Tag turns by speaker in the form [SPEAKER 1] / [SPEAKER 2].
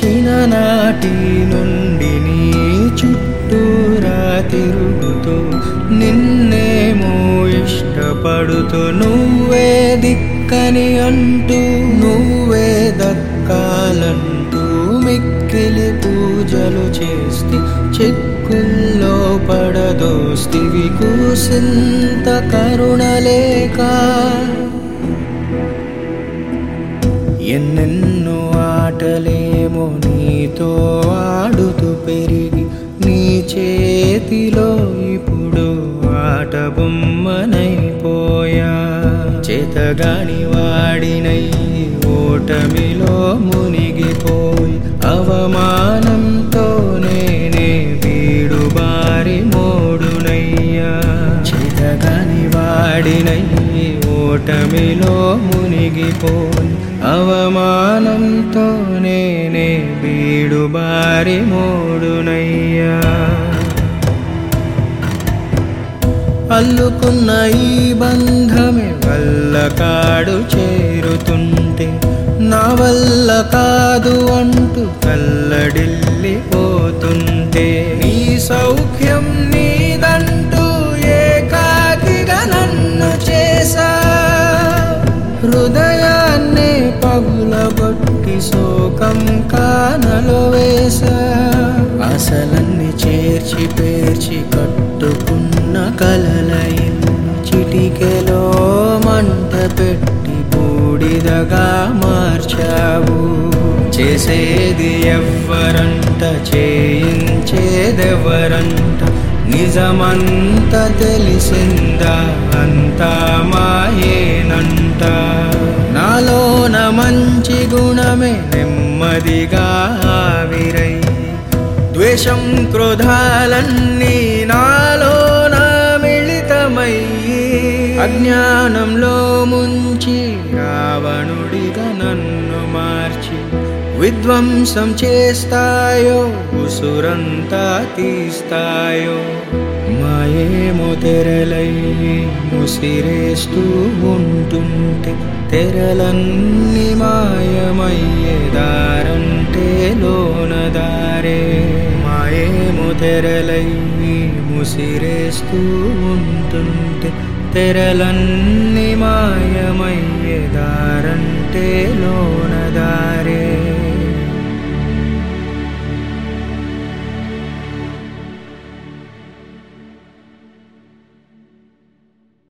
[SPEAKER 1] చిన్ననాటి నుండి నీ చుట్టూరా తిరుగుతూ నిన్నేమో ఇష్టపడుతూ నువ్వే దిక్కని అంటూ నువ్వే దక్కాలంటూ మిక్కిలి పూజలు చేస్తే చిక్కుల్లో పడదోస్తివి కూసింత కరుణలేక ఎన్నెన్నో ఆటలేమో నీతో ఆడుతూ పెరిగి నీ చేతిలో ఇప్పుడు ఆట బొమ్మనైపోయా చేతగాని వాడినై ఓటమిలో మునిగిపోయి అవమానంతో నేనే వీడు బారి మోడునయ్యా చేతగాని వాడినై ఓటమిలో మునిగిపోయి అవమానంతో నేనే వీడు బారి మోడునయ్యా అల్లుకున్న ఈ బంధమే వల్ల కాడు చేరుతుంటే నా వల్ల కాదు అంటూ కల్లడిల్లిపోతుంటే నీ సౌఖ్యం నీదంటూ ఏకాకిగా నన్ను చేసా హృదయాన్నే పగులగొట్టి శోకం కానలో వేసా ఆశలన్నీ చేర్చి పేర్చి కట్టుకున్న కలల ఇల్లు చిటికెలో మంట పెట్టి బూడిదగా మార్చావు చేసేది ఎవ్వరంట చేయించేదెవ్వరంట నిజమంత తెలిసిందా అంతా మాయేనంట నాలోన మంచి గుణమే నెమ్మదిగా ఆవిరై ద్వేషం క్రోధాలన్నీ నాలోన మిళితమయ్యి అజ్ఞానంలో ముంచి రావణుడిగా నన్ను మార్చి విధ్వంసం చేస్తాయో ఉసురంతా తీస్తాయో మాయేమో తెరలై ముసిరేస్తూ ఉంటుంటే తెరలన్నీ మాయమయ్యేదారంటే లోనదారే మాయేమో తెరలై ముసిరేస్తూ ఉంటుంటే తెరలన్నీ మాయమయ్యేదారంటే లోనదారే